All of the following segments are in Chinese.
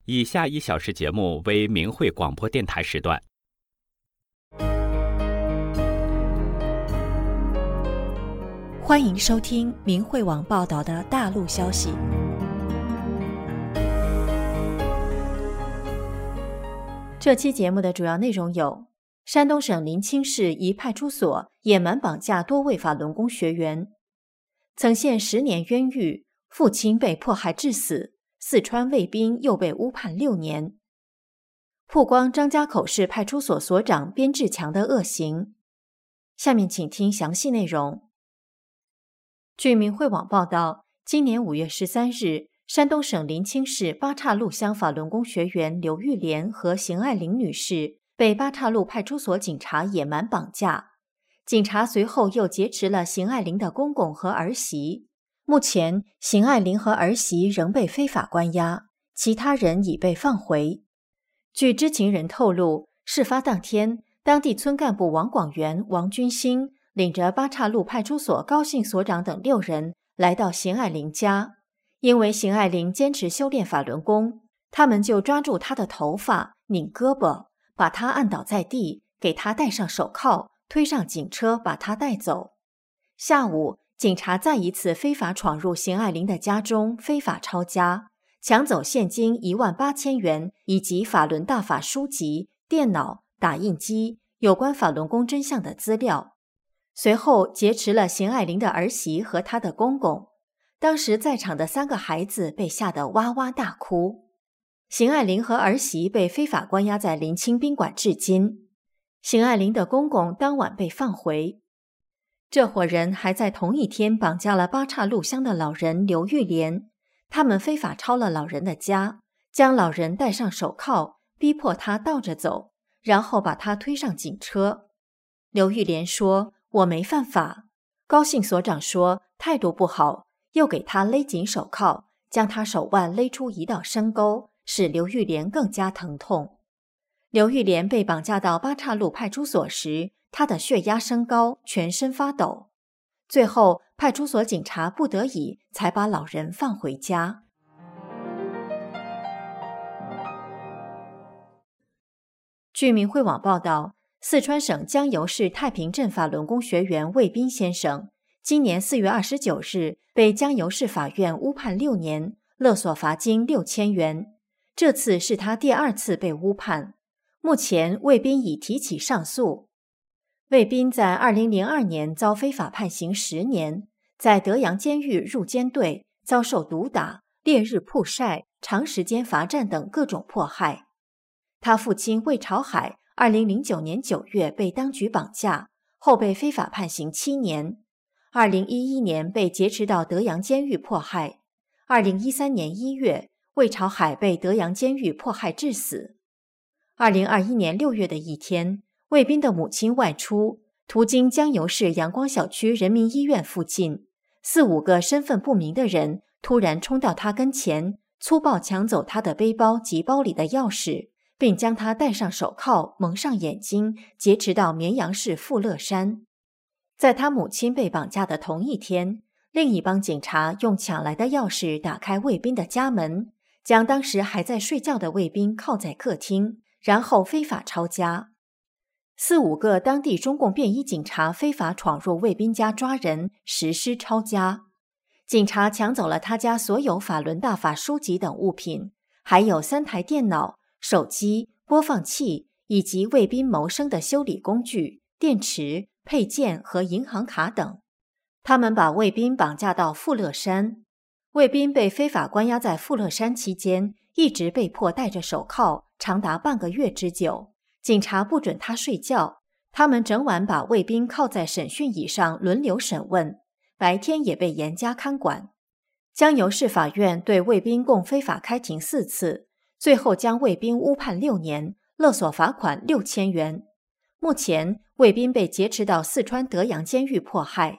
以下1小时节目为明慧广播电台时段。 欢迎收听明慧网报道的大陆消息。这期节目的主要内容有：山东省临清市一派出所野蛮绑架多位法轮功学员；曾陷10年冤狱，父亲被迫害致死；四川卫兵又被误判6年；曝光张家口市派出所所长边志强的恶行。下面请听详细内容。据明慧网报道，今年5月13日，山东省临清市八岔路乡法轮功学员刘玉莲和邢爱玲女士被八岔路派出所警察野蛮绑架，警察随后又劫持了邢爱玲的公公和儿媳。目前，邢爱玲和儿媳仍被非法关押，其他人已被放回。据知情人透露，事发当天，当地村干部王广元、王军兴领着八岔路派出所高姓所长等6人来到邢爱玲家，因为邢爱玲坚持修炼法轮功，他们就抓住她的头发，拧胳膊，把她按倒在地，给她戴上手铐，推上警车把她带走。下午，警察再一次非法闯入邢爱玲的家中，非法抄家，抢走现金18000元以及法轮大法书籍、电脑、打印机、有关法轮功真相的资料。随后劫持了邢爱玲的儿媳和她的公公，当时在场的3个孩子被吓得哇哇大哭。邢爱玲和儿媳被非法关押在临清宾馆至今，邢爱玲的公公当晚被放回。这伙人还在同一天绑架了八岔路乡的老人刘玉莲，他们非法抄了老人的家，将老人戴上手铐，逼迫他倒着走，然后把他推上警车。刘玉莲说：“我没犯法。”高姓所长说态度不好，又给他勒紧手铐，将他手腕勒出一道深沟，使刘玉莲更加疼痛。刘玉莲被绑架到八岔路派出所时，他的血压升高，全身发抖。最后，派出所警察不得已才把老人放回家。据明慧网报道，四川省江油市太平镇法轮功学员魏斌先生，今年4月29日被江油市法院误判6年，勒索罚金6000元。这次是他第2次被误判。目前，魏斌已提起上诉。魏斌在2002年遭非法判刑10年，在德阳监狱入监队，遭受毒打、烈日曝晒、长时间罚站等各种迫害。他父亲魏朝海2009年9月被当局绑架，后被非法判刑7年。2011年被劫持到德阳监狱迫害。2013年1月，魏朝海被德阳监狱迫害致死。2021年6月的一天，魏斌的母亲外出，途经江油市阳光小区人民医院附近，4、5个身份不明的人突然冲到他跟前，粗暴抢走他的背包及包里的钥匙，并将他戴上手铐，蒙上眼睛，劫持到绵阳市富乐山。在他母亲被绑架的同一天，另一帮警察用抢来的钥匙打开魏斌的家门，将当时还在睡觉的魏斌铐在客厅，然后非法抄家。4、5个当地中共便衣警察非法闯入魏斌家抓人，实施抄家。警察抢走了他家所有法轮大法书籍等物品，还有3台电脑、手机、播放器以及魏斌谋生的修理工具、电池、配件和银行卡等。他们把魏斌绑架到富乐山。魏斌被非法关押在富乐山期间，一直被迫戴着手铐，长达半个月之久。警察不准他睡觉，他们整晚把魏斌铐在审讯椅上轮流审问，白天也被严加看管。江油市法院对魏斌共非法开庭4次，最后将魏斌误判6年，勒索罚款6000元。目前，魏斌被劫持到四川德阳监狱迫害。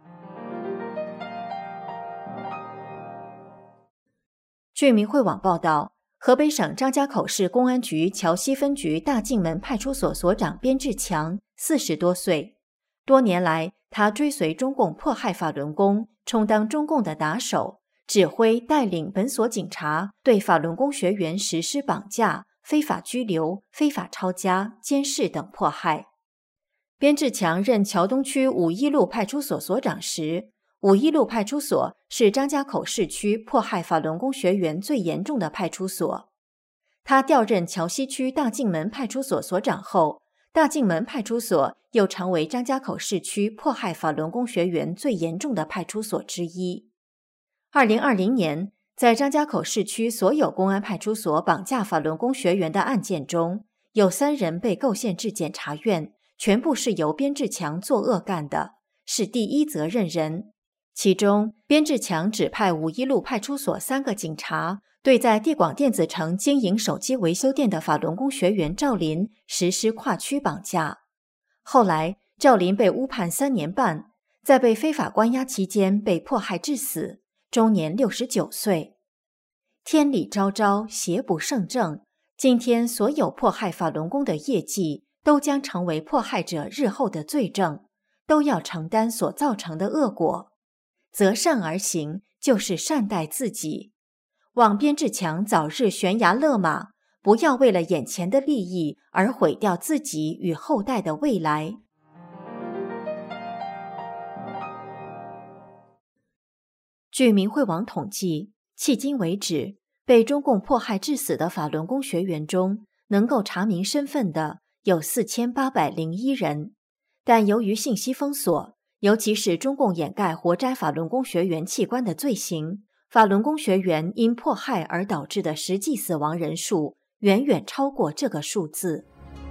据明慧网报道，河北省张家口市公安局桥西分局大进门派出所所长边志强40多岁，多年来他追随中共迫害法轮功，充当中共的打手， 指挥带领本所警察对法轮功学员实施绑架、非法拘留、非法抄家、监视等迫害。边志强任桥东区五一路派出所所长时，五一路派出所是张家口市区迫害法轮功学员最严重的派出所。他调任桥西区大进门派出所所长后，大进门派出所又成为张家口市区迫害法轮功学员最严重的派出所之一。2020年，在张家口市区所有公安派出所绑架法轮功学员的案件中，有3人被构陷至检察院，全部是由边志强作恶干的，是第一责任人。其中，边志强指派五一路派出所3个警察对在地广电子城经营手机维修店的法轮功学员赵林实施跨区绑架。后来，赵林被误判3年半，在被非法关押期间被迫害致死，终年69岁。天理昭昭，邪不胜正，今天所有迫害法轮功的业绩都将成为迫害者日后的罪证，都要承担所造成的恶果。择善而行，就是善待自己。望边志强早日悬崖勒马，不要为了眼前的利益而毁掉自己与后代的未来。据明慧网统计，迄今为止，被中共迫害致死的法轮功学员中，能够查明身份的有4801人，但由于信息封锁，尤其是中共掩盖活摘法轮功学员器官的罪行，法轮功学员因迫害而导致的实际死亡人数远远超过这个数字。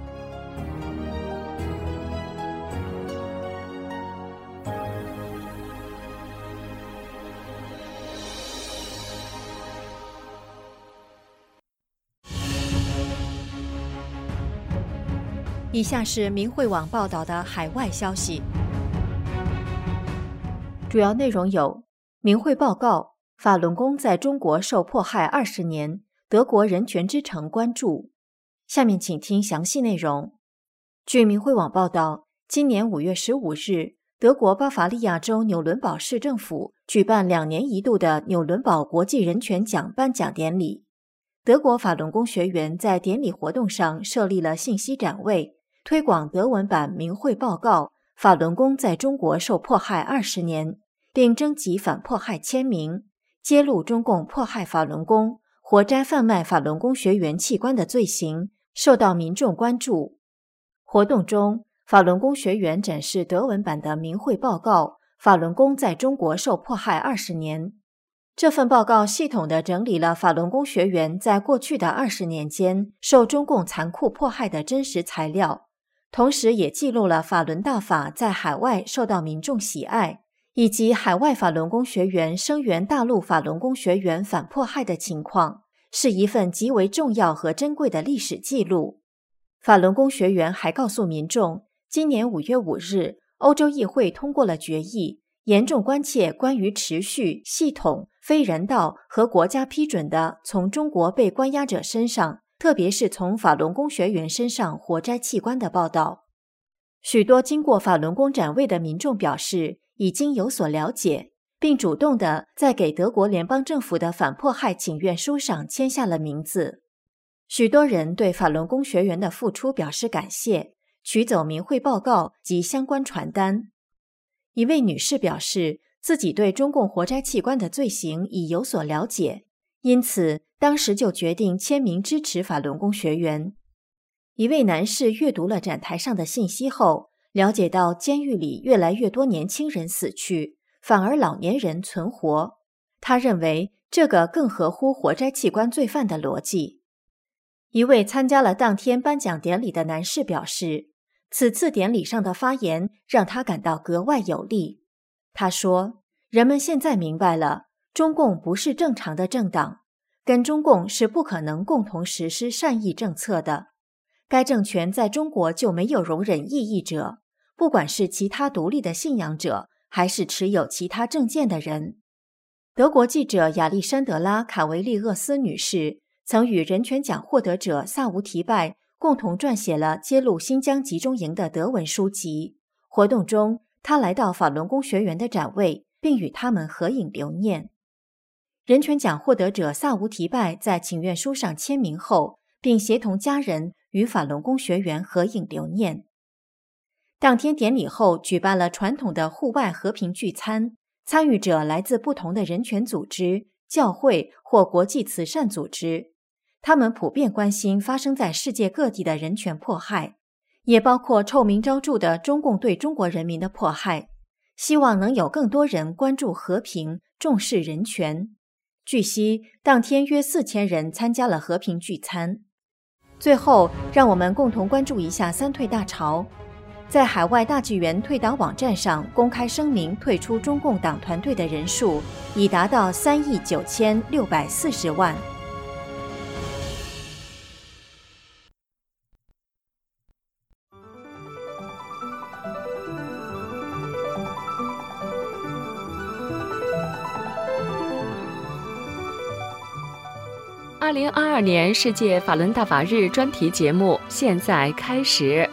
以下是明慧网报道的海外消息，主要内容有：明慧报告，法轮功在中国受迫害20年，德国人权之城关注。下面请听详细内容。据明慧网报道，今年5月15日，德国巴伐利亚州纽伦堡市政府举办2年一度的纽伦堡国际人权奖颁奖典礼。德国法轮功学员在典礼活动上设立了信息展位，推广德文版明慧报告法轮功在中国受迫害20年，并征集反迫害签名，揭露中共迫害法轮功、活摘贩卖法轮功学员器官的罪行，受到民众关注。活动中，法轮功学员展示德文版的明慧报告法轮功在中国受迫害20年。这份报告系统地整理了法轮功学员在过去的20年间受中共残酷迫害的真实材料，同时也记录了法轮大法在海外受到民众喜爱，以及海外法轮功学员声援大陆法轮功学员反迫害的情况，是一份极为重要和珍贵的历史记录。法轮功学员还告诉民众，今年5月5日，欧洲议会通过了决议，严重关切关于持续、系统、非人道和国家批准的从中国被关押者身上，特别是从法轮功学员身上活摘器官的报道。许多经过法轮功展位的民众表示已经有所了解，并主动地在给德国联邦政府的反迫害请愿书上签下了名字。许多人对法轮功学员的付出表示感谢，取走明慧报告及相关传单。一位女士表示，自己对中共活摘器官的罪行已有所了解，因此当时就决定签名支持法轮功学员。一位男士阅读了展台上的信息后，了解到监狱里越来越多年轻人死去，反而老年人存活。他认为这个更合乎活摘器官罪犯的逻辑。一位参加了当天颁奖典礼的男士表示，此次典礼上的发言让他感到格外有力。他说，人们现在明白了，中共不是正常的政党，跟中共是不可能共同实施善意政策的。该政权在中国就没有容忍异议者，不管是其他独立的信仰者，还是持有其他政见的人。德国记者亚历山德拉·卡维利厄斯女士曾与人权奖获得者萨乌提拜共同撰写了揭露新疆集中营的德文书籍。活动中，她来到法轮功学员的展位，并与他们合影留念。 人权奖获得者萨乌提拜在请愿书上签名后，并协同家人与法轮功学员合影留念。当天典礼后举办了传统的户外和平聚餐，参与者来自不同的人权组织、教会或国际慈善组织，他们普遍关心发生在世界各地的人权迫害，也包括臭名昭著的中共对中国人民的迫害，希望能有更多人关注和平，重视人权。据悉，当天约4000人参加了和平聚餐。最后，让我们共同关注一下三退大潮。在海外大纪元退党网站上公开声明退出中共党团队的人数已达到3亿9640万。 2022年世界法轮大法日专题节目现在开始。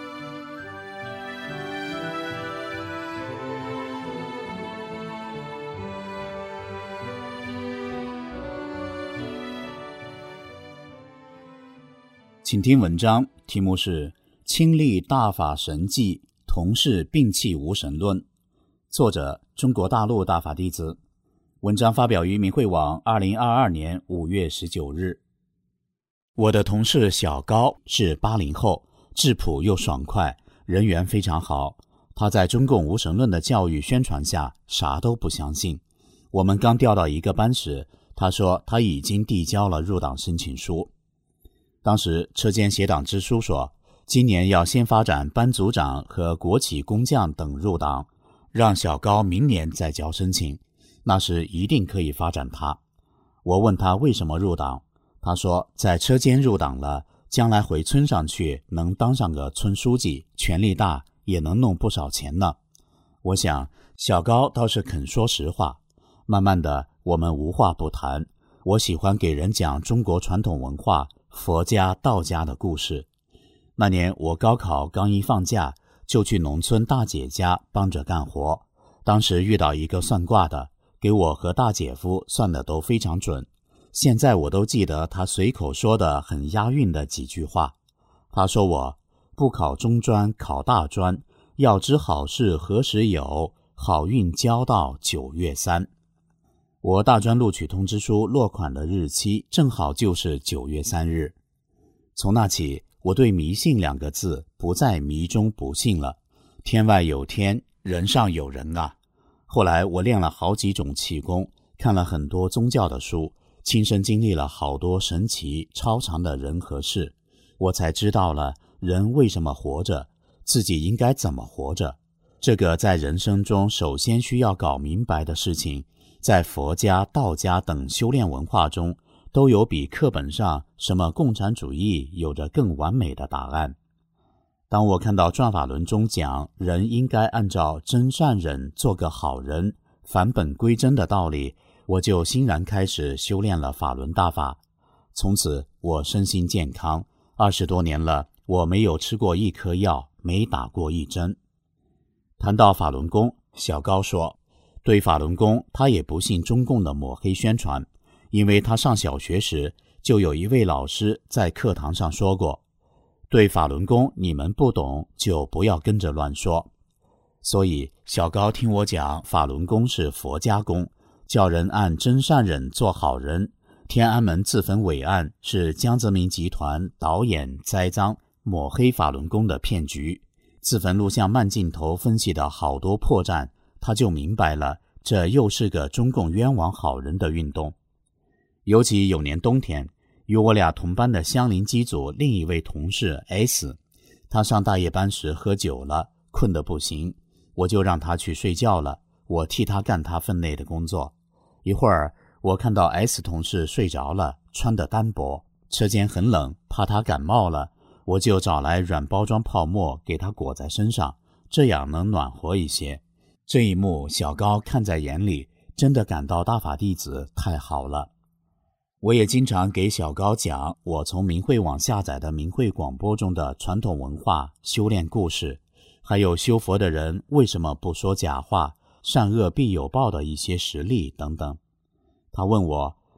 请听文章，题目是亲历大法神迹，同是摒弃无神论，作者中国大陆大法弟子。文章发表于明慧网2022年5月19日。我的同事小高是80后，质朴又爽快，人缘非常好。他在中共无神论的教育宣传下啥都不相信。我们刚调到一个班时，他说他已经递交了入党申请书。当时车间写党支书说，今年要先发展班组长和国企工匠等入党，让小高明年再交申请，那时一定可以发展他。我问他为什么入党，他说在车间入党了，将来回村上去能当上个村书记，权力大，也能弄不少钱呢。我想小高倒是肯说实话。慢慢的我们无话不谈，我喜欢给人讲中国传统文化佛家道家的故事。那年我高考刚一放假，就去农村大姐家帮着干活。当时遇到一个算卦的，给我和大姐夫算的都非常准。现在我都记得他随口说的很押韵的几句话。他说我不考中专考大专，要知好事何时有，好运交到9月3。我大专录取通知书落款的日期正好就是9月3日。从那起，我对迷信2个字不再迷中不信了。天外有天，人上有人啊。后来我练了好几种气功，看了很多宗教的书，亲身经历了好多神奇超常的人和事，我才知道了人为什么活着，自己应该怎么活着。这个在人生中首先需要搞明白的事情，在佛家、道家等修炼文化中都有比课本上什么共产主义有着更完美的答案。当我看到转法轮中讲人应该按照真善忍做个好人，返本归真的道理，我就欣然开始修炼了法轮大法。从此我身心健康，20多年了，我没有吃过一颗药，没打过一针。谈到法轮功，小高说，对法轮功他也不信中共的抹黑宣传，因为他上小学时就有一位老师在课堂上说过，对法轮功你们不懂就不要跟着乱说。所以小高听我讲法轮功是佛家功，叫人按真善忍做好人。天安门自焚伟案是江泽民集团导演栽赃抹黑法轮功的骗局。自焚录像慢镜头分析的好多破绽，他就明白了，这又是个中共冤枉好人的运动。尤其有年冬天，与我俩同班的乡邻机组另一位同事 S， 他上大夜班时喝酒了，困得不行，我就让他去睡觉了，我替他干他分内的工作。一会儿我看到 S 同事睡着了，穿得单薄，车间很冷，怕他感冒了，我就找来软包装泡沫给他裹在身上，这样能暖和一些。这一幕小高看在眼里，真的感到大法弟子太好了。我也经常给小高讲我从明慧网下载的明慧广播中的传统文化、修炼故事，还有修佛的人为什么不说假话、善恶必有报的一些实例等等。他问我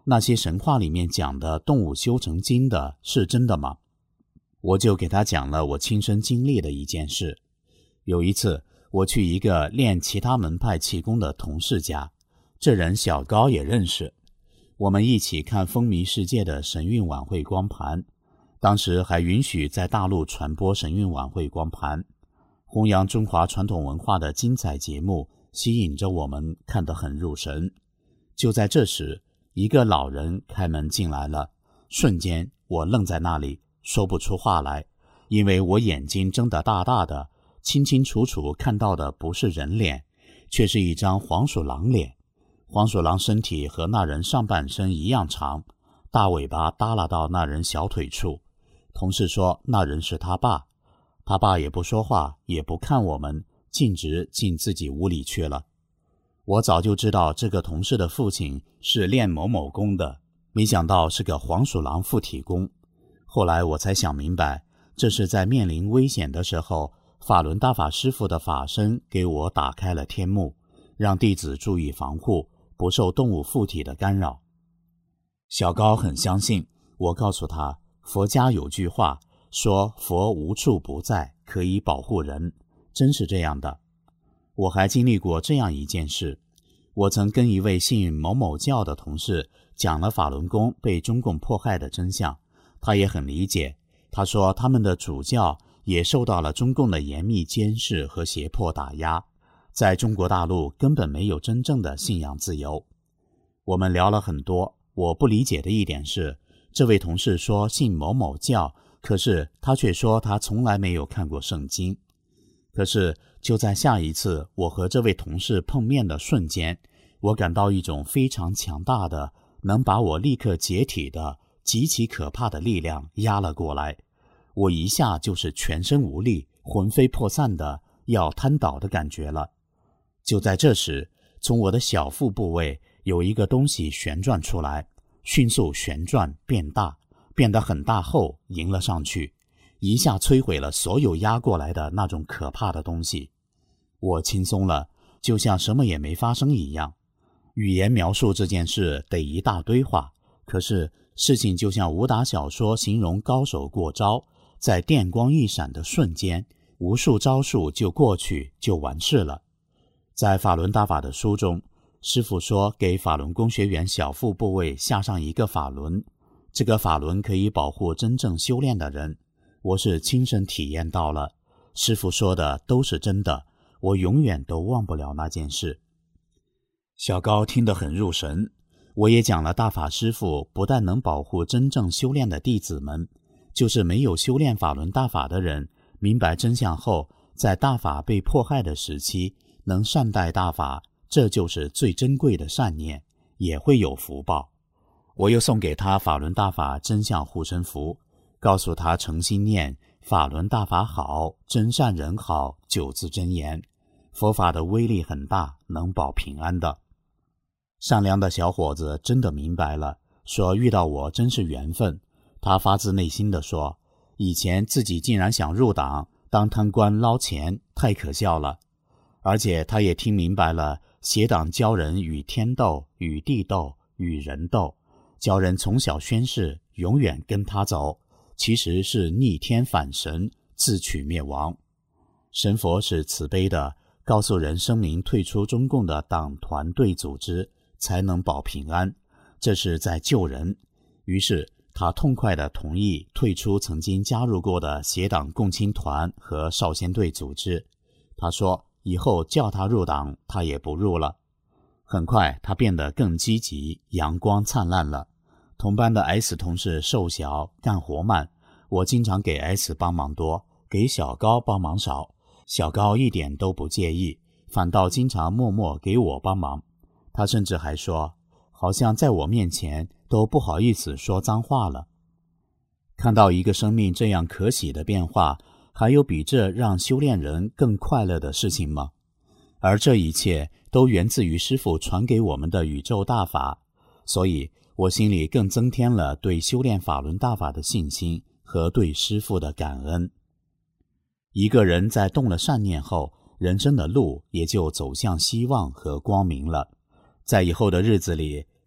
那些神话里面讲的动物修成精的是真的吗？我就给他讲了我亲身经历的一件事。有一次，我去一个练其他门派气功的同事家，这人小高也认识，我们一起看风靡世界的神韵晚会光盘，当时还允许在大陆传播神韵晚会光盘，弘扬中华传统文化的精彩节目吸引着我们看得很入神。就在这时，一个老人开门进来了，瞬间我愣在那里，说不出话来，因为我眼睛睁得大大的，清清楚楚看到的不是人脸，却是一张黄鼠狼脸。黄鼠狼身体和那人上半身一样长，大尾巴耷拉到那人小腿处。同事说那人是他爸，他爸也不说话，也不看我们，径直进自己屋里去了。我早就知道这个同事的父亲是练某某功的，没想到是个黄鼠狼附体功。后来我才想明白，这是在面临危险的时候，法轮大法师父的法身给我打开了天幕，让弟子注意防护，不受动物附体的干扰。小高很相信，我告诉他，佛家有句话说佛无处不在，可以保护人，真是这样的。我还经历过这样一件事，我曾跟一位信某某教的同事讲了法轮功被中共迫害的真相，他也很理解。他说他们的主教也受到了中共的严密监视和胁迫打压，在中国大陆根本没有真正的信仰自由。我们聊了很多，我不理解的一点是，这位同事说信某某教，可是他却说他从来没有看过圣经。可是就在下一次我和这位同事碰面的瞬间，我感到一种非常强大的，能把我立刻解体的极其可怕的力量压了过来。我一下就是全身无力，魂飞魄散的要瘫倒的感觉了。就在这时，从我的小腹部位有一个东西旋转出来，迅速旋转变大，变得很大后迎了上去，一下摧毁了所有压过来的那种可怕的东西。我轻松了，就像什么也没发生一样。语言描述这件事得一大堆话，可是事情就像武打小说形容高手过招，在电光一闪的瞬间，无数招数就过去，就完事了。在法轮大法的书中，师父说给法轮功学员小腹部位下上一个法轮，这个法轮可以保护真正修炼的人。我是亲身体验到了，师父说的都是真的，我永远都忘不了那件事。小高听得很入神，我也讲了大法师父不但能保护真正修炼的弟子们，就是没有修炼法轮大法的人，明白真相后，在大法被迫害的时期，能善待大法，这就是最珍贵的善念，也会有福报。我又送给他法轮大法真相护身符，告诉他诚心念法轮大法好，真善人好9字真言，佛法的威力很大，能保平安的。善良的小伙子真的明白了，说遇到我真是缘分。他发自内心地说，以前自己竟然想入党当贪官捞钱，太可笑了。而且他也听明白了，邪党教人与天斗，与地斗，与人斗，教人从小宣誓永远跟他走，其实是逆天反神，自取灭亡。神佛是慈悲的，告诉人声明退出中共的党团队组织，才能保平安，这是在救人。于是他痛快地同意退出曾经加入过的邪党共青团和少先队组织。他说以后叫他入党，他也不入了。很快他变得更积极，阳光灿烂了。同班的 S 同事瘦小，干活慢，我经常给 S 帮忙多，给小高帮忙少。小高一点都不介意，反倒经常默默给我帮忙。他甚至还说，好像在我面前都不好意思说脏话了。看到一个生命这样可喜的变化，还有比这让修炼人更快乐的事情吗？而这一切都源自于师父传给我们的宇宙大法，所以我心里更增添了对修炼法轮大法的信心和对师父的感恩。一个人在动了善念后，人生的路也就走向希望和光明了。在以后的日子里，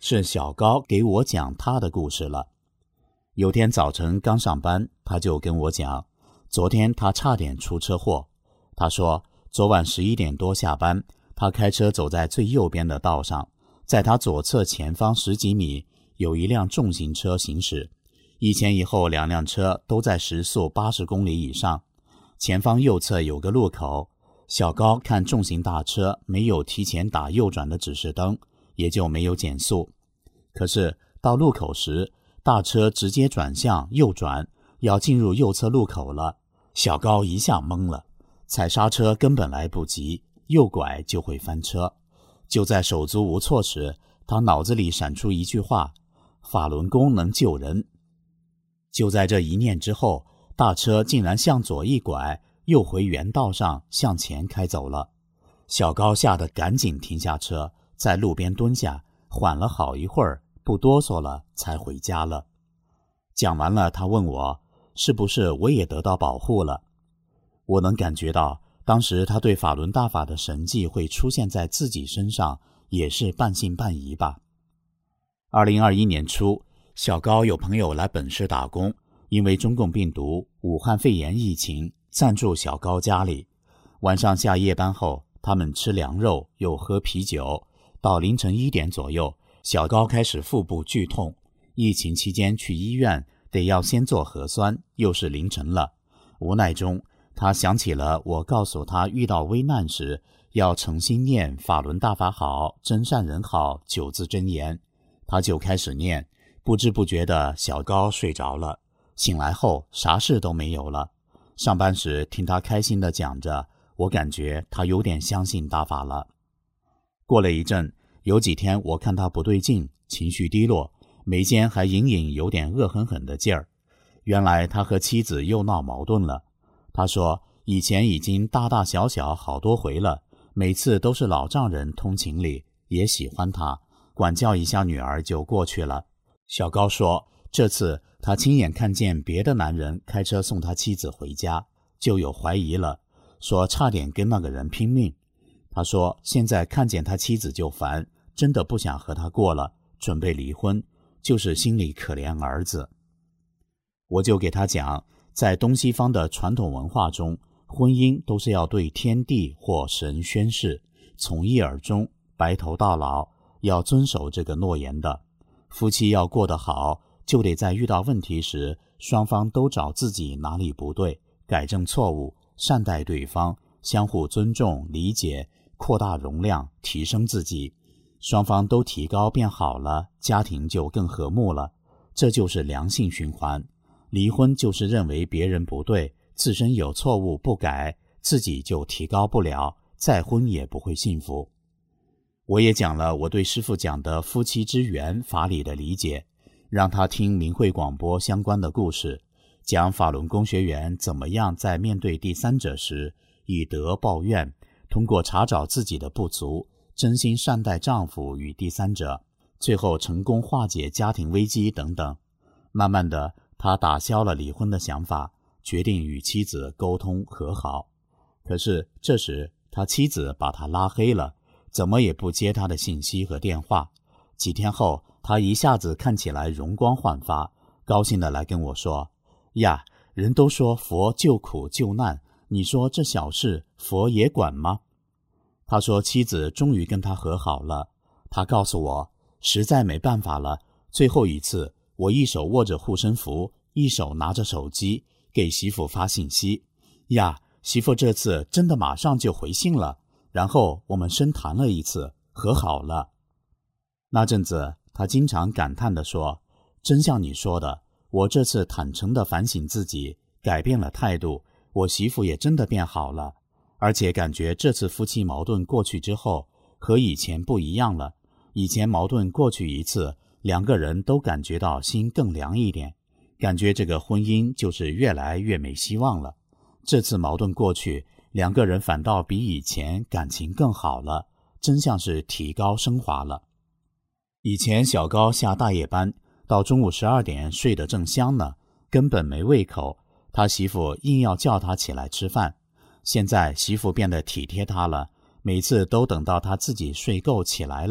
是小高给我讲他的故事了。有天早晨刚上班，他就跟我讲，昨天他差点出车祸。他说昨晚11点多下班，他开车走在最右边的道上，在他左侧前方10几米有一辆重型车行驶，一前一后2辆车都在时速80公里以上。前方右侧有个路口，小高看重型大车没有提前打右转的指示灯，也就没有减速。可是到路口时，大车直接转向右转，要进入右侧路口了。小高一下懵了，踩刹车根本来不及，右拐就会翻车。就在手足无措时，他脑子里闪出一句话：法轮功能救人。就在这一念之后，大车竟然向左一拐，又回原道上向前开走了。小高吓得赶紧停下车，在路边蹲下，缓了好一会儿，不哆嗦了，才回家了。讲完了，他问我是不是我也得到保护了。我能感觉到当时他对法轮大法的神迹会出现在自己身上，也是半信半疑吧。2021年初，小高有朋友来本市打工，因为中共病毒、武汉肺炎疫情，暂住小高家里。晚上下夜班后，他们吃凉肉又喝啤酒，到凌晨1点左右，小高开始腹部剧痛。疫情期间去医院得要先做核酸，又是凌晨了。无奈中，他想起了我告诉他遇到危难时要诚心念法轮大法好，真善人好9字真言，他就开始念。不知不觉的，小高睡着了。醒来后啥事都没有了。上班时听他开心地讲着，我感觉他有点相信大法了。过了一阵，有几天我看他不对劲，情绪低落，眉间还隐隐有点恶狠狠的劲儿。原来他和妻子又闹矛盾了。他说以前已经大大小小好多回了，每次都是老丈人通情理，也喜欢他，管教一下女儿就过去了。小高说这次他亲眼看见别的男人开车送他妻子回家，就有怀疑了，说差点跟那个人拼命。他说现在看见他妻子就烦，真的不想和他过了，准备离婚，就是心里可怜儿子。我就给他讲，在东西方的传统文化中，婚姻都是要对天地或神宣誓，从一而终，白头到老，要遵守这个诺言的。夫妻要过得好，就得在遇到问题时，双方都找自己哪里不对，改正错误，善待对方，相互尊重理解，扩大容量，提升自己。双方都提高变好了，家庭就更和睦了，这就是良性循环。离婚就是认为别人不对，自身有错误不改，自己就提高不了，再婚也不会幸福。我也讲了我对师父讲的夫妻之缘法理的理解，让他听明慧广播相关的故事，讲法轮功学员怎么样在面对第三者时以德报怨，通过查找自己的不足，真心善待丈夫与第三者，最后成功化解家庭危机等等。慢慢的，他打消了离婚的想法，决定与妻子沟通和好。可是这时他妻子把他拉黑了，怎么也不接他的信息和电话。几天后，他一下子看起来容光焕发，高兴地来跟我说，呀，人都说佛救苦救难，你说这小事佛也管吗？他说妻子终于跟他和好了。他告诉我，实在没办法了，最后一次我一手握着护身符，一手拿着手机给媳妇发信息，呀，媳妇这次真的马上就回信了，然后我们深谈了一次，和好了。那阵子他经常感叹地说，真像你说的，我这次坦诚地反省自己，改变了态度，我媳妇也真的变好了，而且感觉这次夫妻矛盾过去之后和以前不一样了。以前矛盾过去一次，两个人都感觉到心更凉一点，感觉这个婚姻就是越来越没希望了。这次矛盾过去，两个人反倒比以前感情更好了，真像是提高升华了。以前小高下大夜班，到中午12点睡得正香呢，根本没胃口，他媳妇硬要叫他起来吃饭。现在媳妇变得体贴他了，每次都等到他自己睡够起来了，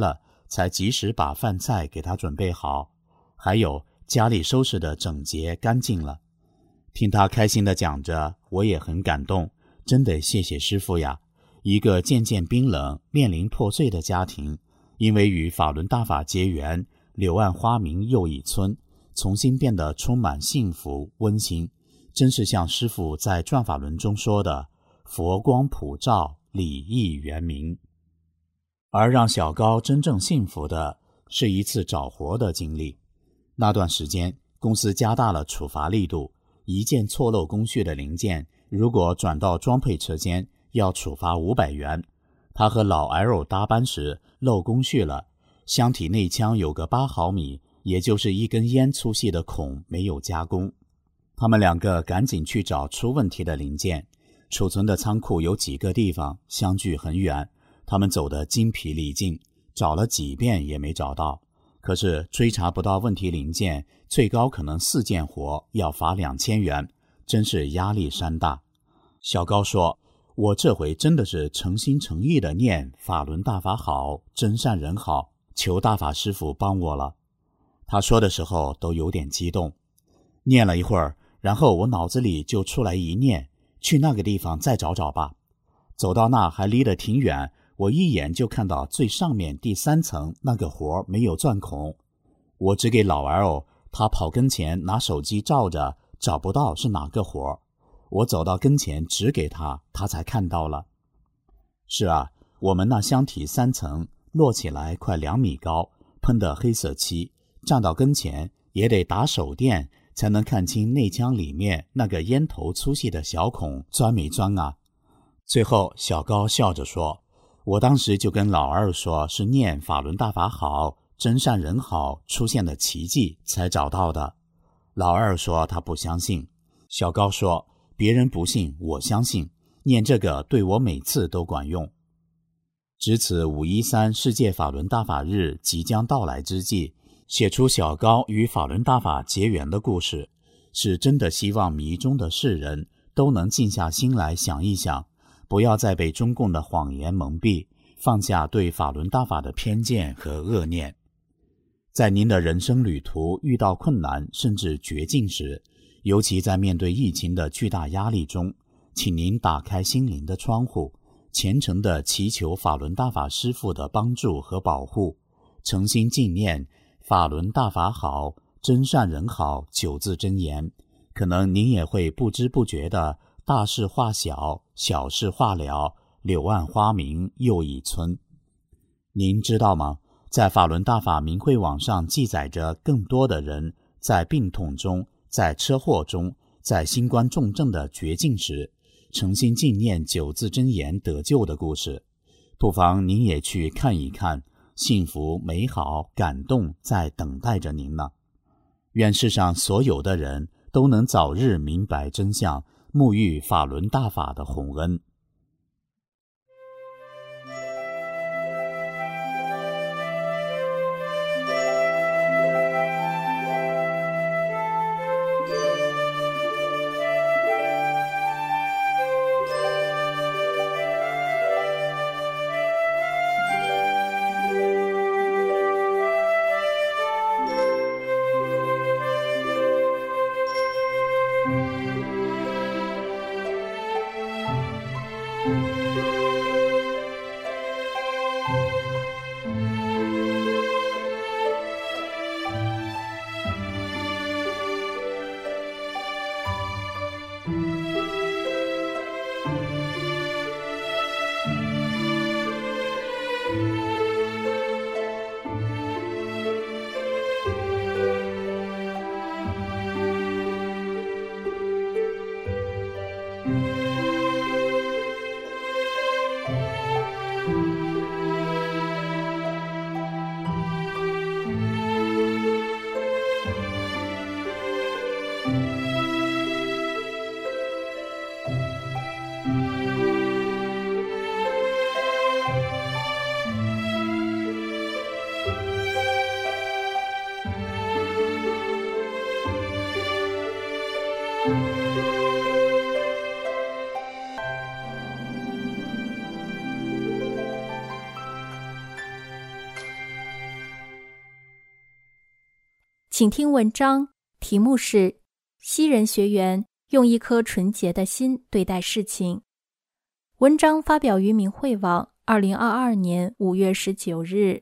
才及时把饭菜给他准备好，还有家里收拾得整洁干净了。听他开心地讲着，我也很感动，真得谢谢师父呀。一个渐渐冰冷、面临破碎的家庭，因为与法轮大法结缘，柳暗花明又一村，重新变得充满幸福温馨，真是像师父在转法轮中说的，佛光普照，礼义圆明。而让小高真正幸福的是一次找活的经历。那段时间，公司加大了处罚力度，一件错漏工序的零件，如果转到装配车间，要处罚500元。他和老 L 搭班时漏工序了，箱体内腔有个8毫米，也就是一根烟粗细的孔没有加工。他们两个赶紧去找出问题的零件，储存的仓库有几个地方相距很远，他们走得精疲力尽，找了几遍也没找到。可是追查不到问题零件，最高可能4件活，要罚2000元，真是压力山大。小高说，我这回真的是诚心诚意的念法轮大法好，真善人好，求大法师父帮我了。他说的时候都有点激动。念了一会儿，然后我脑子里就出来一念，去那个地方再找找吧。走到那还离得挺远，我一眼就看到最上面第3层那个活没有钻孔。我只给老 L， 他跑跟前拿手机照着，找不到是哪个活。我走到跟前指给他，他才看到了。是啊，我们那箱体3层摞起来快2米高，喷的黑色漆，站到跟前也得打手电才能看清内腔里面那个烟头粗细的小孔钻没钻啊。最后小高笑着说，我当时就跟老二说是念法轮大法好，真善人好出现的奇迹才找到的。老二说他不相信，小高说别人不信我相信，念这个对我每次都管用。值此513世界法轮大法日即将到来之际，写出小高与法轮大法结缘的故事，是真的希望迷中的世人都能静下心来想一想，不要再被中共的谎言蒙蔽，放下对法轮大法的偏见和恶念。在您的人生旅途遇到困难甚至绝境时，尤其在面对疫情的巨大压力中，请您打开心灵的窗户，虔诚地祈求法轮大法师父的帮助和保护，诚心敬念法轮大法好，真善人好9字真言，可能您也会不知不觉地大事化小，小事化了，柳暗花明又一村。您知道吗？在法轮大法明慧网上记载着更多的人在病痛中，在车祸中，在新冠重症的绝境时，诚心敬念9字真言得救的故事。不妨您也去看一看，幸福美好感动在等待着您呢。愿世上所有的人都能早日明白真相，沐浴法轮大法的洪恩。 请听文章，题目是西人学员用一颗纯洁的心对待事情。文章发表于明慧网2022年5月19日。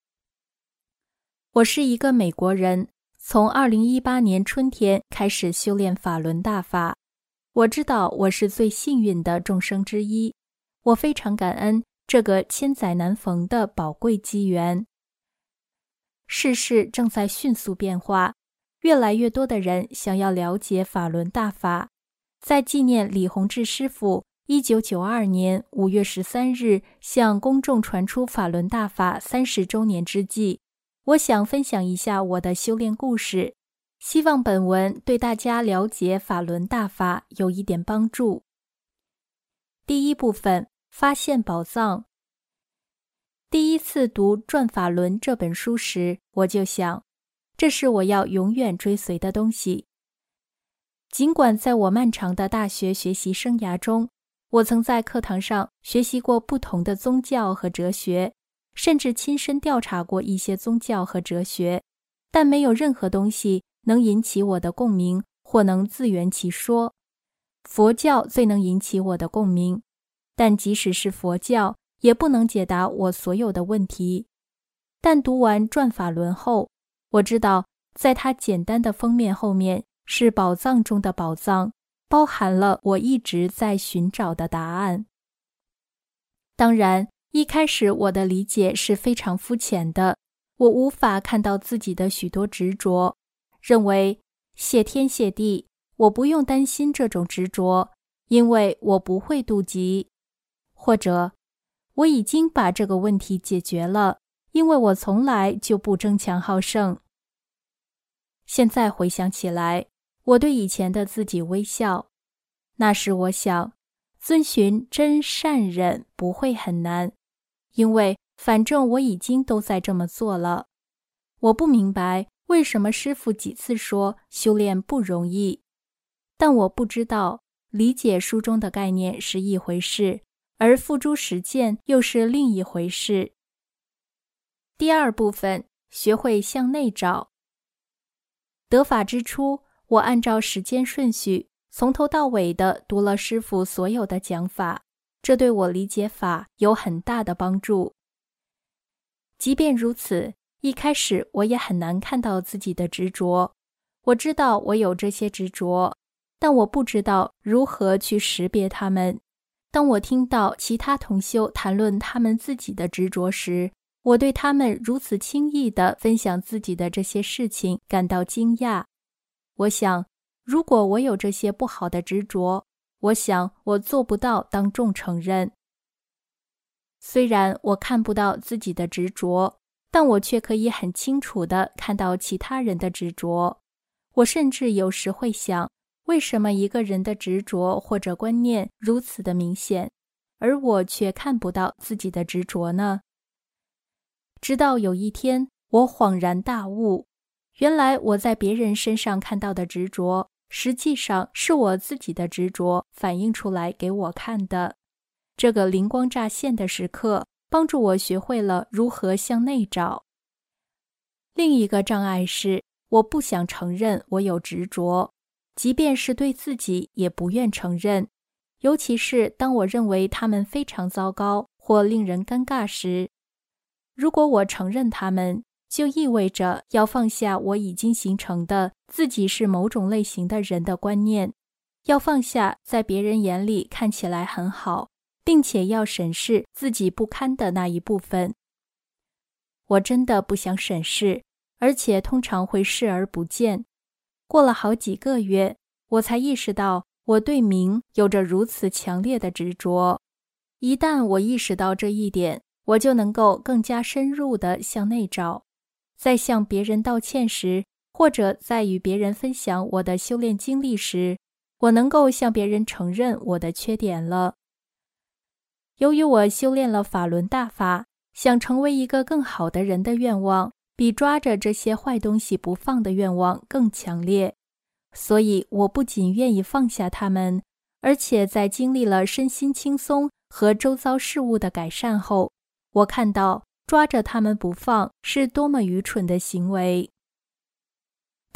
我是一个美国人，从2018年春天开始修炼法轮大法。我知道我是最幸运的众生之一，我非常感恩这个千载难逢的宝贵机缘。世事正在迅速变化，越来越多的人想要了解法轮大法。在纪念李洪志师父1992年5月13日向公众传出法轮大法30周年之际，我想分享一下我的修炼故事，希望本文对大家了解法轮大法有一点帮助。第一部分，发现宝藏。第一次读《转法轮》这本书时，我就想，这是我要永远追随的东西。尽管在我漫长的大学学习生涯中，我曾在课堂上学习过不同的宗教和哲学，甚至亲身调查过一些宗教和哲学，但没有任何东西能引起我的共鸣或能自圆其说。佛教最能引起我的共鸣，但即使是佛教，也不能解答我所有的问题。但读完《转法轮》后，我知道在它简单的封面后面是宝藏中的宝藏，包含了我一直在寻找的答案。当然，一开始我的理解是非常肤浅的，我无法看到自己的许多执着，认为谢天谢地，我不用担心这种执着，因为我不会妒忌，或者我已经把这个问题解决了，因为我从来就不争强好胜。现在回想起来，我对以前的自己微笑。那时我想，遵循真善忍不会很难，因为反正我已经都在这么做了。我不明白为什么师父几次说修炼不容易，但我不知道理解书中的概念是一回事，而付诸实践又是另一回事。第二部分，学会向内找。得法之初，我按照时间顺序，从头到尾地读了师父所有的讲法，这对我理解法有很大的帮助。即便如此，一开始我也很难看到自己的执着。我知道我有这些执着，但我不知道如何去识别它们。当我听到其他同修谈论他们自己的执着时，我对他们如此轻易地分享自己的这些事情感到惊讶。我想，如果我有这些不好的执着，我想我做不到当众承认。虽然我看不到自己的执着，但我却可以很清楚地看到其他人的执着。我甚至有时会想，为什么一个人的执着或者观念如此的明显，而我却看不到自己的执着呢？直到有一天，我恍然大悟，原来我在别人身上看到的执着，实际上是我自己的执着反映出来给我看的。这个灵光乍现的时刻，帮助我学会了如何向内找。另一个障碍是，我不想承认我有执着，即便是对自己也不愿承认，尤其是当我认为他们非常糟糕或令人尴尬时。如果我承认他们，就意味着要放下我已经形成的自己是某种类型的人的观念，要放下在别人眼里看起来很好，并且要审视自己不堪的那一部分。我真的不想审视，而且通常会视而不见。过了好几个月，我才意识到我对名有着如此强烈的执着。一旦我意识到这一点，我就能够更加深入地向内找。在向别人道歉时，或者在与别人分享我的修炼经历时，我能够向别人承认我的缺点了。由于我修炼了法轮大法，想成为一个更好的人的愿望，比抓着这些坏东西不放的愿望更强烈，所以我不仅愿意放下它们，而且在经历了身心轻松和周遭事物的改善后，我看到抓着它们不放是多么愚蠢的行为。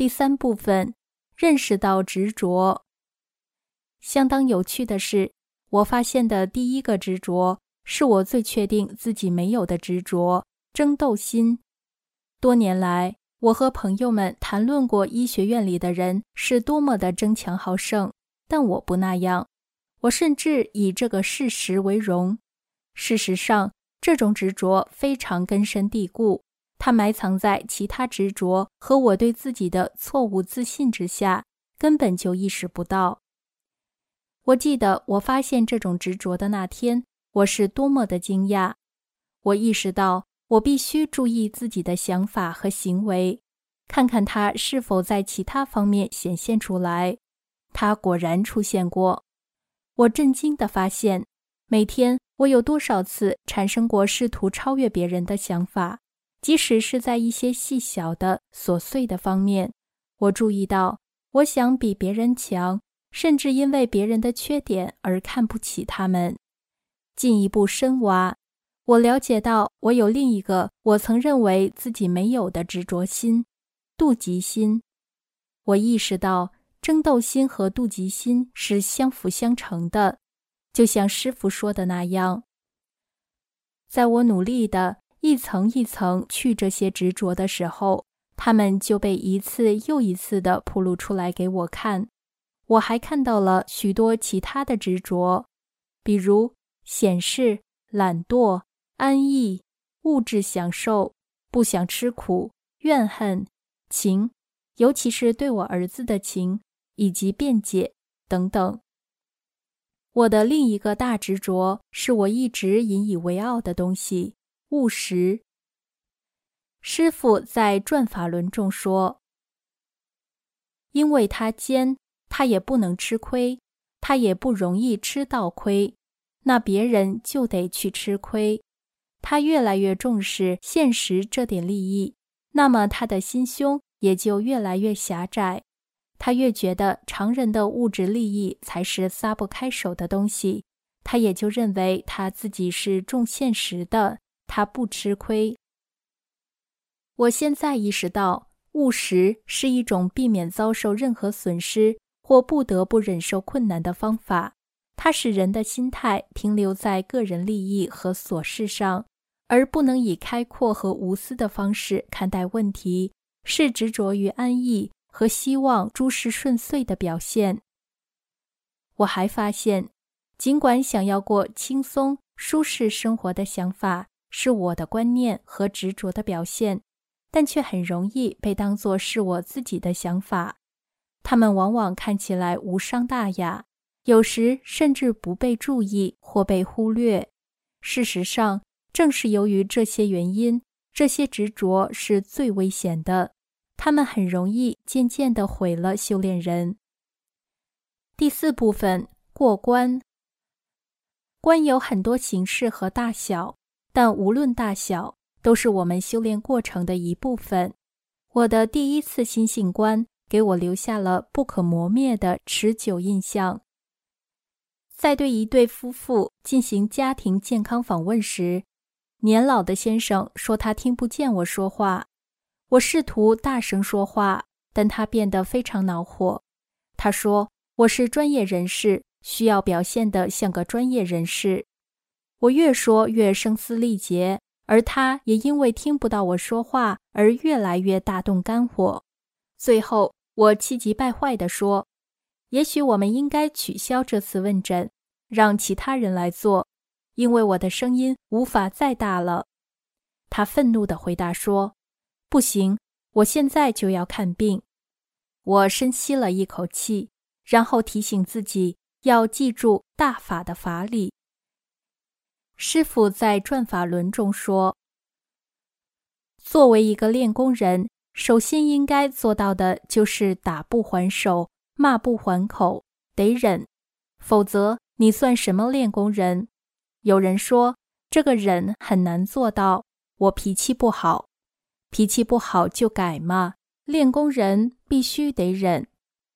第3部分，认识到执着。相当有趣的是，我发现的第一个执着，是我最确定自己没有的执着——争斗心。多年来，我和朋友们谈论过医学院里的人是多么的争强好胜，但我不那样。我甚至以这个事实为荣。事实上，这种执着非常根深蒂固，它埋藏在其他执着和我对自己的错误自信之下，根本就意识不到。我记得我发现这种执着的那天，我是多么的惊讶。我意识到我必须注意自己的想法和行为，看看它是否在其他方面显现出来。它果然出现过。我震惊地发现，每天我有多少次产生过试图超越别人的想法，即使是在一些细小的琐碎的方面。我注意到我想比别人强，甚至因为别人的缺点而看不起他们。进一步深挖，我了解到我有另一个我曾认为自己没有的执着心——妒忌心。我意识到争斗心和妒忌心是相辅相成的，就像师父说的那样。在我努力地一层一层去这些执着的时候，它们就被一次又一次地暴露出来给我看。我还看到了许多其他的执着，比如显示、懒惰、安逸、物质享受、不想吃苦、怨恨、情，尤其是对我儿子的情，以及辩解等等。我的另一个大执着是我一直引以为傲的东西——务实。师父在《转法轮》中说，因为他坚，他也不能吃亏，他也不容易吃到亏，那别人就得去吃亏。他越来越重视现实这点利益，那么他的心胸也就越来越狭窄。他越觉得常人的物质利益才是撒不开手的东西，他也就认为他自己是重现实的，他不吃亏。我现在意识到，务实是一种避免遭受任何损失或不得不忍受困难的方法。它使人的心态停留在个人利益和琐事上，而不能以开阔和无私的方式看待问题，是执着于安逸和希望诸事顺遂的表现。我还发现，尽管想要过轻松舒适生活的想法是我的观念和执着的表现，但却很容易被当作是我自己的想法。它们往往看起来无伤大雅，有时甚至不被注意或被忽略。事实上，正是由于这些原因，这些执着是最危险的。他们很容易渐渐地毁了修炼人。第4部分，过关。关有很多形式和大小，但无论大小，都是我们修炼过程的一部分。我的第一次心性关给我留下了不可磨灭的持久印象。在对一对夫妇进行家庭健康访问时，年老的先生说他听不见我说话。我试图大声说话，但他变得非常恼火。他说我是专业人士，需要表现得像个专业人士。我越说越声嘶力竭，而他也因为听不到我说话而越来越大动肝火。最后，我气急败坏地说，也许我们应该取消这次问诊，让其他人来做，因为我的声音无法再大了。他愤怒地回答说，不行，我现在就要看病。我深吸了一口气，然后提醒自己要记住大法的法理。师父在《转法轮》中说，作为一个练功人，首先应该做到的就是打不还手，骂不还口，得忍，否则你算什么练功人？有人说，这个忍很难做到，我脾气不好。脾气不好就改嘛，练功人必须得忍。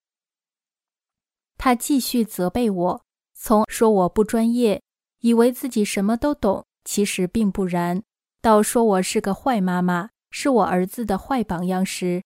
他继续责备我，从说我不专业，以为自己什么都懂，其实并不然，到说我是个坏妈妈，是我儿子的坏榜样时，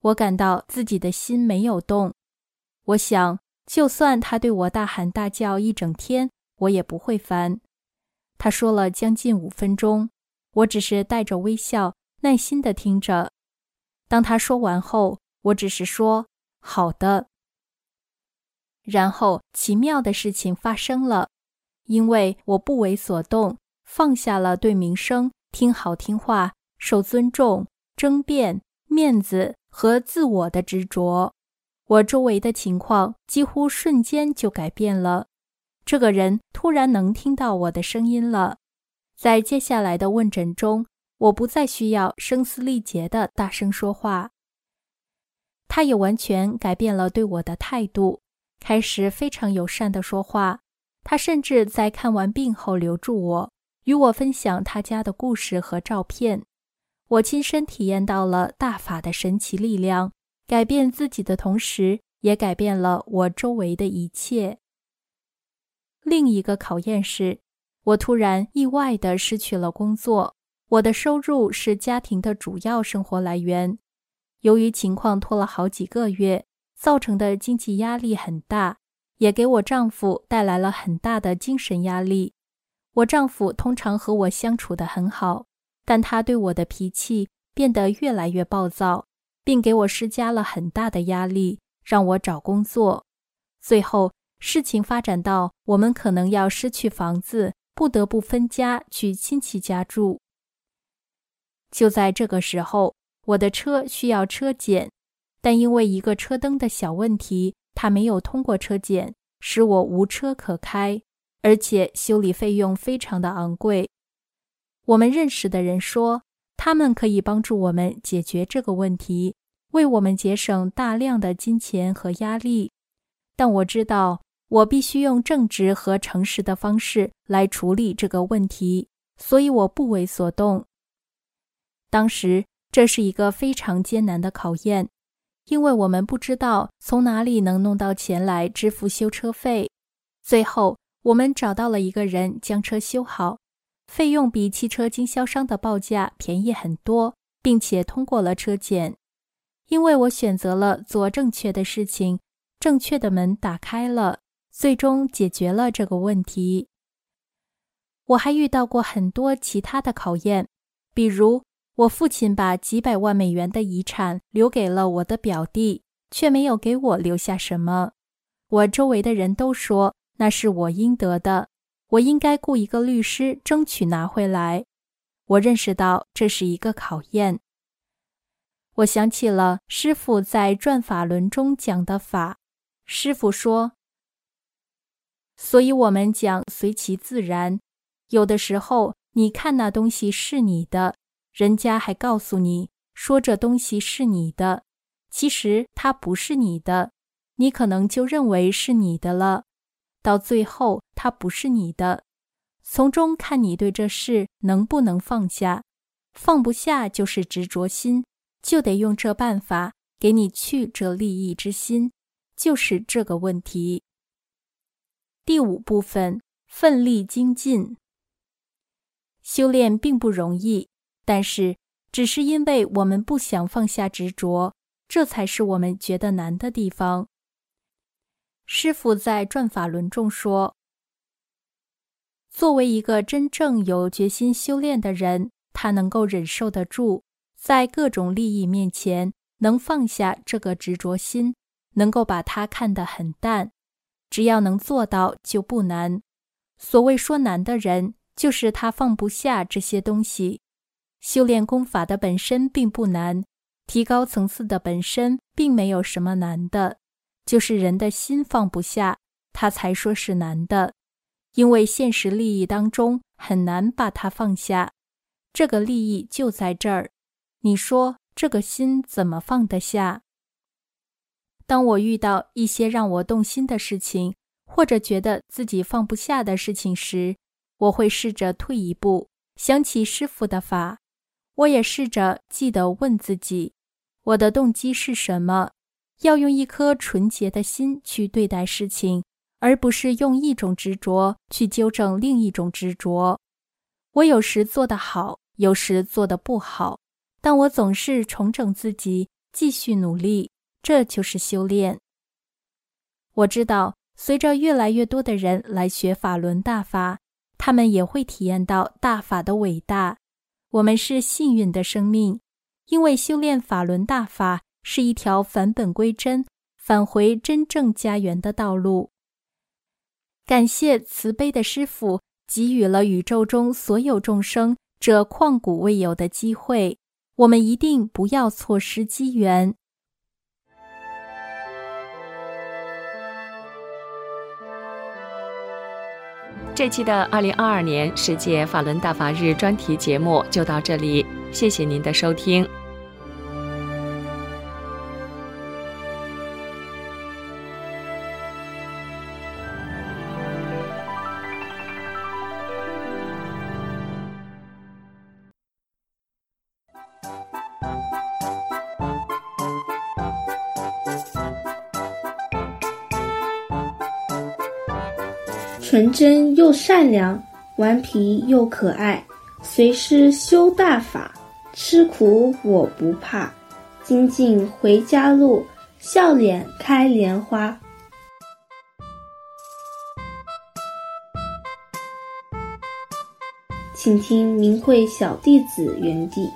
我感到自己的心没有动。我想，就算他对我大喊大叫一整天，我也不会烦。他说了将近5分钟，我只是带着微笑，耐心地听着。当他说完后，我只是说，好的。然后奇妙的事情发生了，因为我不为所动，放下了对名声、听好听话、受尊重、争辩、面子和自我的执着，我周围的情况几乎瞬间就改变了。这个人突然能听到我的声音了。在接下来的问诊中，我不再需要声嘶力竭地大声说话。他也完全改变了对我的态度，开始非常友善地说话。他甚至在看完病后留住我，与我分享他家的故事和照片。我亲身体验到了大法的神奇力量，改变自己的同时，也改变了我周围的一切。另一个考验是，我突然意外地失去了工作，我的收入是家庭的主要生活来源。由于情况拖了好几个月，造成的经济压力很大，也给我丈夫带来了很大的精神压力。我丈夫通常和我相处得很好，但他对我的脾气变得越来越暴躁，并给我施加了很大的压力，让我找工作。最后，事情发展到我们可能要失去房子，不得不分家去亲戚家住。就在这个时候，我的车需要车检，但因为一个车灯的小问题，它没有通过车检，使我无车可开，而且修理费用非常的昂贵。我们认识的人说，他们可以帮助我们解决这个问题，为我们节省大量的金钱和压力。但我知道，我必须用正直和诚实的方式来处理这个问题，所以我不为所动。当时，这是一个非常艰难的考验，因为我们不知道从哪里能弄到钱来支付修车费。最后，我们找到了一个人将车修好，费用比汽车经销商的报价便宜很多，并且通过了车检。因为我选择了做正确的事情，正确的门打开了，最终解决了这个问题。我还遇到过很多其他的考验，比如我父亲把几百万美元的遗产留给了我的表弟，却没有给我留下什么。我周围的人都说那是我应得的，我应该雇一个律师争取拿回来。我认识到这是一个考验。我想起了师父在转法轮中讲的法。师父说，所以我们讲随其自然，有的时候你看那东西是你的，人家还告诉你说这东西是你的，其实它不是你的，你可能就认为是你的了，到最后它不是你的，从中看你对这事能不能放下，放不下就是执着心，就得用这办法给你去这利益之心，就是这个问题。第5部分，奋力精进。修炼并不容易，但是只是因为我们不想放下执着，这才是我们觉得难的地方。师父在转法轮中说，作为一个真正有决心修炼的人，他能够忍受得住，在各种利益面前能放下这个执着心，能够把它看得很淡，只要能做到就不难。所谓说难的人，就是他放不下这些东西。修炼功法的本身并不难，提高层次的本身并没有什么难的，就是人的心放不下，他才说是难的。因为现实利益当中很难把它放下，这个利益就在这儿，你说这个心怎么放得下？当我遇到一些让我动心的事情，或者觉得自己放不下的事情时，我会试着退一步，想起师父的法。我也试着记得问自己，我的动机是什么？要用一颗纯洁的心去对待事情，而不是用一种执着去纠正另一种执着。我有时做得好，有时做得不好，但我总是重整自己， 继续努力，这就是修炼。我知道，随着越来越多的人来学法轮大法，他们也会体验到大法的伟大。我们是幸运的生命，因为修炼法轮大法是一条返本归真、返回真正家园的道路。感谢慈悲的师父给予了宇宙中所有众生这旷古未有的机会，我们一定不要错失机缘。 这期的2022年世界法轮大法日专题节目就到这里，谢谢您的收听。 纯真又善良，顽皮又可爱，随师修大法，吃苦我不怕，精进回家路，笑脸开莲花。请听明慧小弟子原地。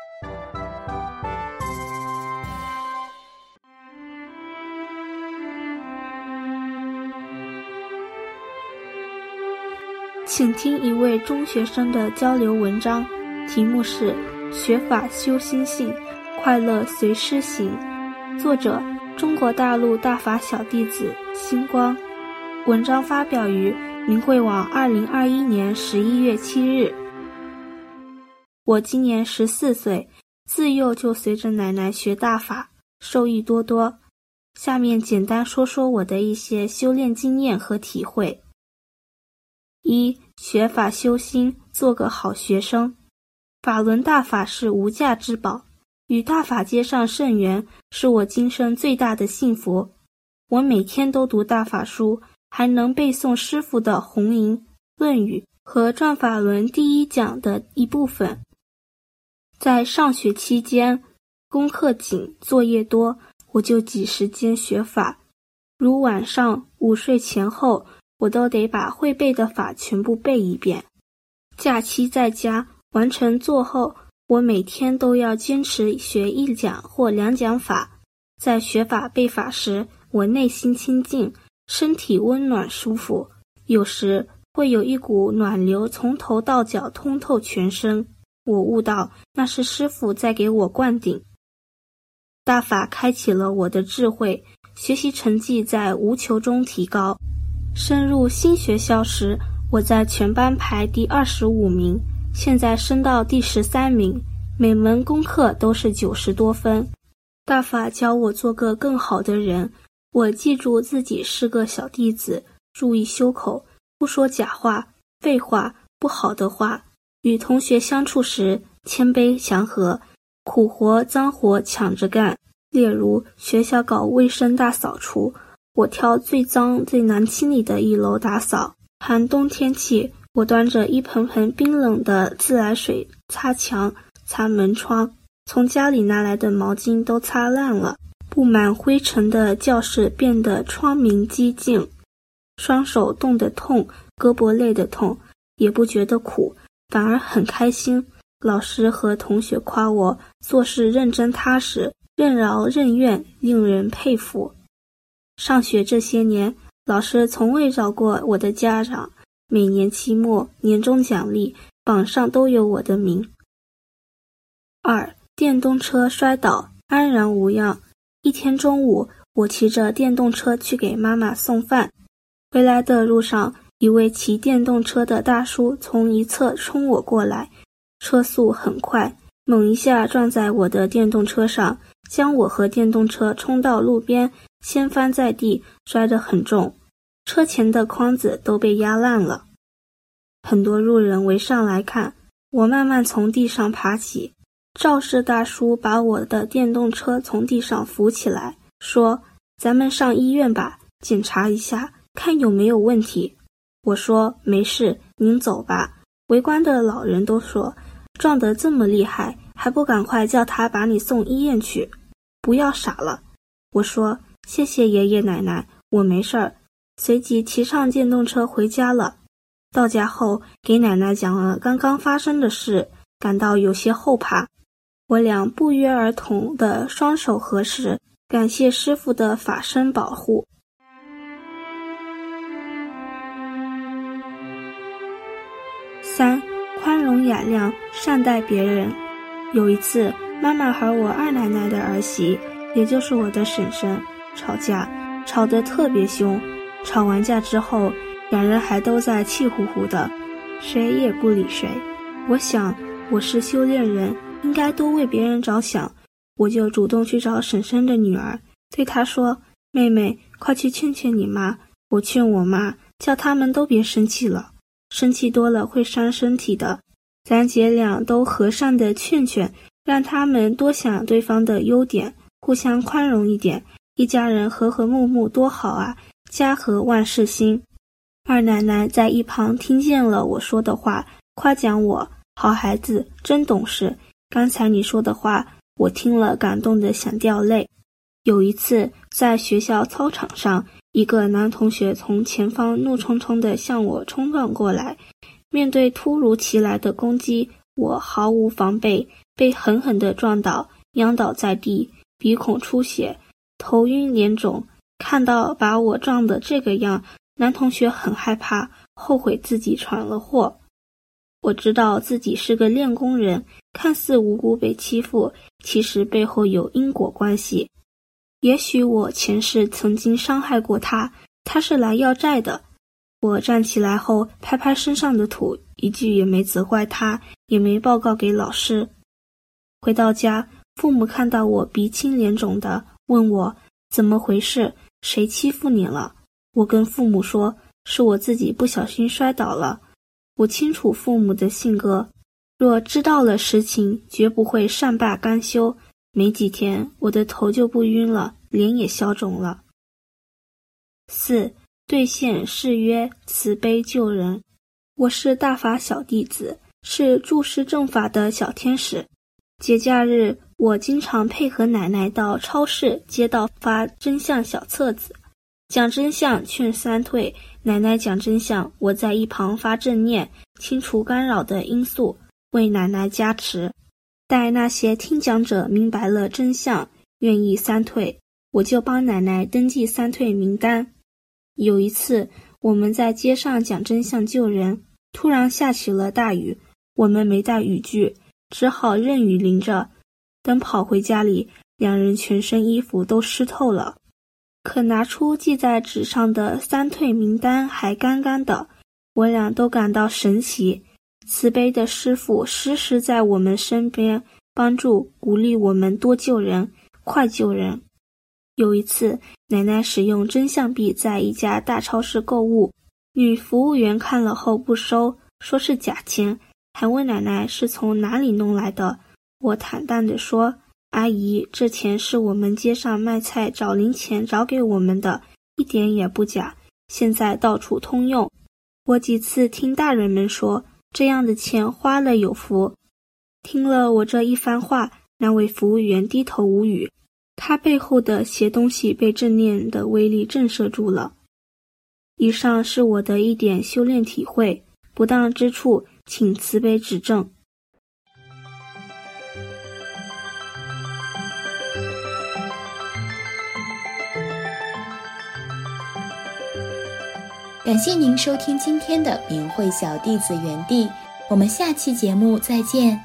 请听一位中学生的交流文章，题目是《学法修心性，快乐随师行》，作者中国大陆大法小弟子星光。文章发表于明慧网2021年11月7日。我今年14岁，自幼就随着奶奶学大法，受益多多。下面简单说说我的一些修炼经验和体会。一、学法修心，做个好学生。法轮大法是无价之宝，与大法接上圣缘，是我今生最大的幸福。我每天都读大法书，还能背诵师父的弘淫、论语和转法轮第一讲的一部分。在上学期间，功课紧，作业多，我就挤时间学法，如晚上午睡前后，我都得把会背的法全部背一遍。假期在家完成做后，我每天都要坚持学1讲或2讲法。在学法背法时，我内心清净，身体温暖舒服，有时会有一股暖流从头到脚通透全身。我悟到那是师父在给我灌顶。大法开启了我的智慧，学习成绩在无求中提高。升入新学校时，我在全班排第25名，现在升到第13名，每门功课都是90多分。大法教我做个更好的人，我记住自己是个小弟子，注意修口，不说假话、废话、不好的话。与同学相处时，谦卑祥和，苦活脏活抢着干。例如学校搞卫生大扫除，我挑最脏最难清理的1楼打扫。寒冬天气，我端着一盆盆冰冷的自来水擦墙、擦门窗，从家里拿来的毛巾都擦烂了。布满灰尘的教室变得窗明几净，双手冻得痛，胳膊累得痛，也不觉得苦，反而很开心。老师和同学夸我做事认真踏实，任劳任怨，令人佩服。上学这些年，老师从未找过我的家长，每年期末、年终奖励榜上都有我的名。2. 电动车摔倒，安然无恙。一天中午，我骑着电动车去给妈妈送饭，回来的路上，一位骑电动车的大叔从一侧冲我过来，车速很快，猛一下撞在我的电动车上，将我和电动车冲到路边，掀翻在地，摔得很重，车前的筐子都被压烂了。很多路人围上来看，我慢慢从地上爬起，肇事大叔把我的电动车从地上扶起来，说：“咱们上医院吧，检查一下，看有没有问题。”我说：“没事，您走吧。”围观的老人都说：“撞得这么厉害，还不赶快叫他把你送医院去？” 不要傻了。我说谢谢爷爷奶奶，我没事儿，随即骑上电动车回家了。到家后给奶奶讲了刚刚发生的事，感到有些后怕。我俩不约而同的双手合十，感谢师父的法身保护。3. 宽容雅量，善待别人。有一次，妈妈和我二奶奶的儿媳，也就是我的婶婶，吵架，吵得特别凶。吵完架之后，两人还都在气呼呼的，谁也不理谁。我想，我是修炼人，应该多为别人着想。我就主动去找婶婶的女儿，对她说：“妹妹，快去劝劝你妈。”我劝我妈，叫他们都别生气了，生气多了会伤身体的。咱姐俩都和善的劝劝，让他们多想对方的优点，互相宽容一点，一家人和和睦睦多好啊，家和万事兴。二奶奶在一旁听见了我说的话，夸奖我：“好孩子，真懂事。刚才你说的话，我听了感动得想掉泪。”有一次，在学校操场上，一个男同学从前方怒冲冲地向我冲撞过来，面对突如其来的攻击，我毫无防备，被狠狠地撞倒，仰倒在地，鼻孔出血，头晕脸肿。看到把我撞得这个样，男同学很害怕，后悔自己闯了祸。我知道自己是个练功人，看似无辜被欺负，其实背后有因果关系。也许我前世曾经伤害过他，他是来要债的。我站起来后拍拍身上的土，一句也没责怪他，也没报告给老师。回到家，父母看到我鼻青脸肿的，问我怎么回事，谁欺负你了？我跟父母说，是我自己不小心摔倒了。我清楚父母的性格，若知道了实情，绝不会善罢甘休。没几天，我的头就不晕了，脸也消肿了。4. 兑现誓约，慈悲救人。我是大法小弟子，是注释正法的小天使。节假日，我经常配合奶奶到超市、街道发真相小册子，讲真相劝三退，奶奶讲真相，我在一旁发正念，清除干扰的因素，为奶奶加持。待那些听讲者明白了真相，愿意三退，我就帮奶奶登记三退名单。有一次，我们在街上讲真相救人，突然下起了大雨，我们没带雨具，只好任雨淋着。等跑回家里，两人全身衣服都湿透了，可拿出记在纸上的三退名单还干干的，我俩都感到神奇。慈悲的师父时时在我们身边，帮助鼓励我们多救人，快救人。有一次，奶奶使用真相币在一家大超市购物，女服务员看了后不收，说是假钱，还问奶奶是从哪里弄来的。我坦荡地说，阿姨，这钱是我们街上卖菜找零钱找给我们的，一点也不假，现在到处通用。我几次听大人们说，这样的钱花了有福。听了我这一番话，那位服务员低头无语，他背后的邪东西被正念的威力震慑住了。以上是我的一点修炼体会，不当之处请慈悲指正。 感谢您收听今天的明慧小弟子园地，我们下期节目再见。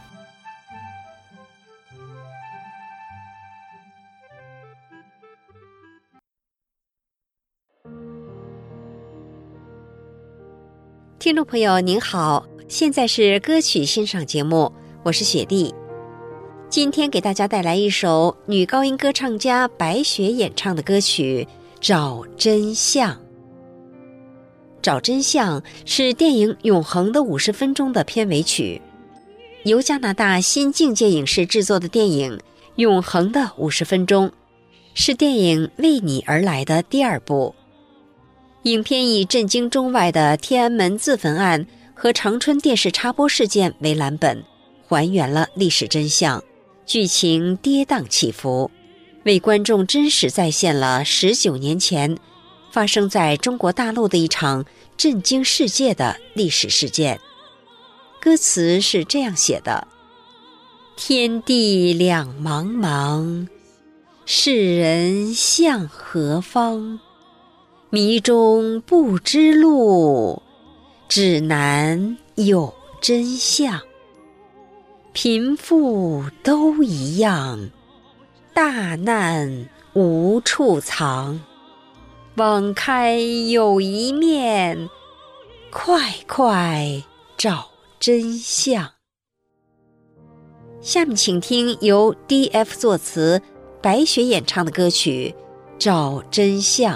听众朋友您好，现在是歌曲欣赏节目，我是雪莉。今天给大家带来一首女高音歌唱家白雪演唱的歌曲《找真相》。找真相是电影《永恒的50分钟》的片尾曲，由加拿大新境界影视制作的电影《永恒的50分钟》是电影《为你而来》的第2部。影片以震惊中外的天安门自焚案和长春电视插播事件为蓝本，还原了历史真相，剧情跌宕起伏， 为观众真实再现了19年前发生在中国大陆的一场震惊世界的历史事件。歌词是这样写的：天地两茫茫，世人向何方？迷中不知路，指南有真相。贫富都一样，大难无处藏。网开有一面，快快找真相。下面请听由 DF 作词，白雪演唱的歌曲《找真相》。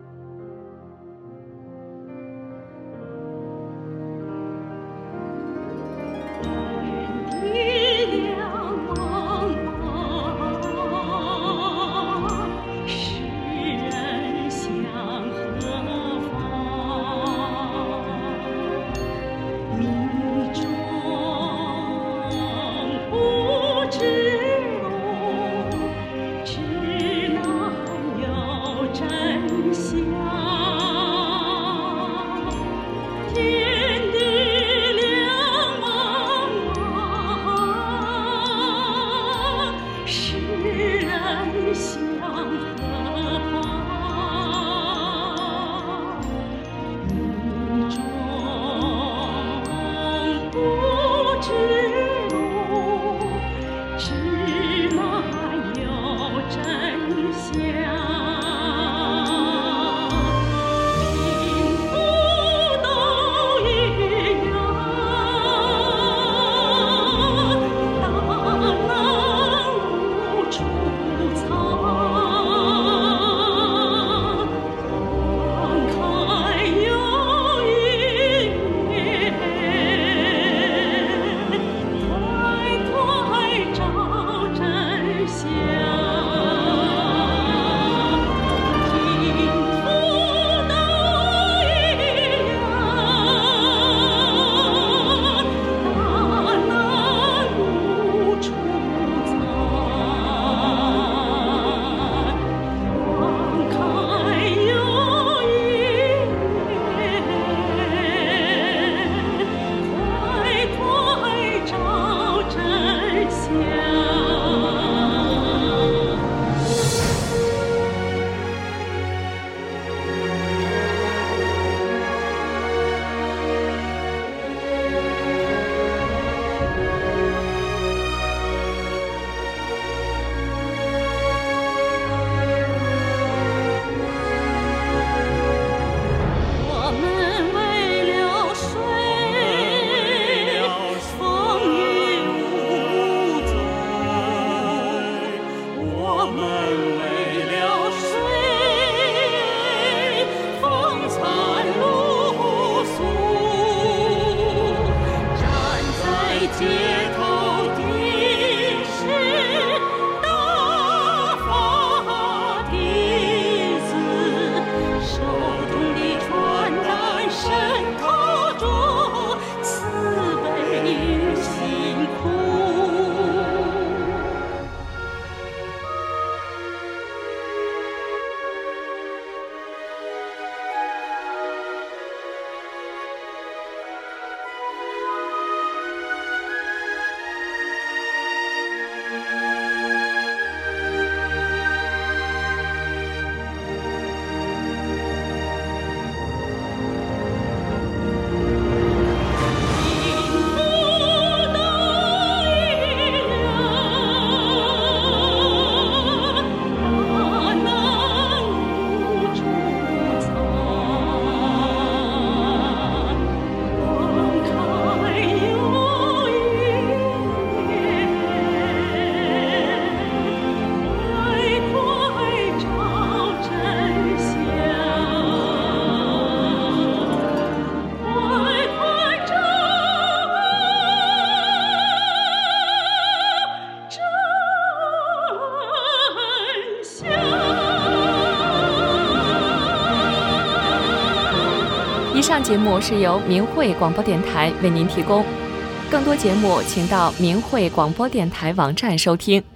以上节目是由明慧广播电台为您提供，更多节目请到明慧广播电台网站收听。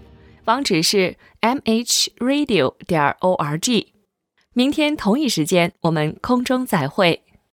网址是 mhradio.org。明天同一时间我们空中再会。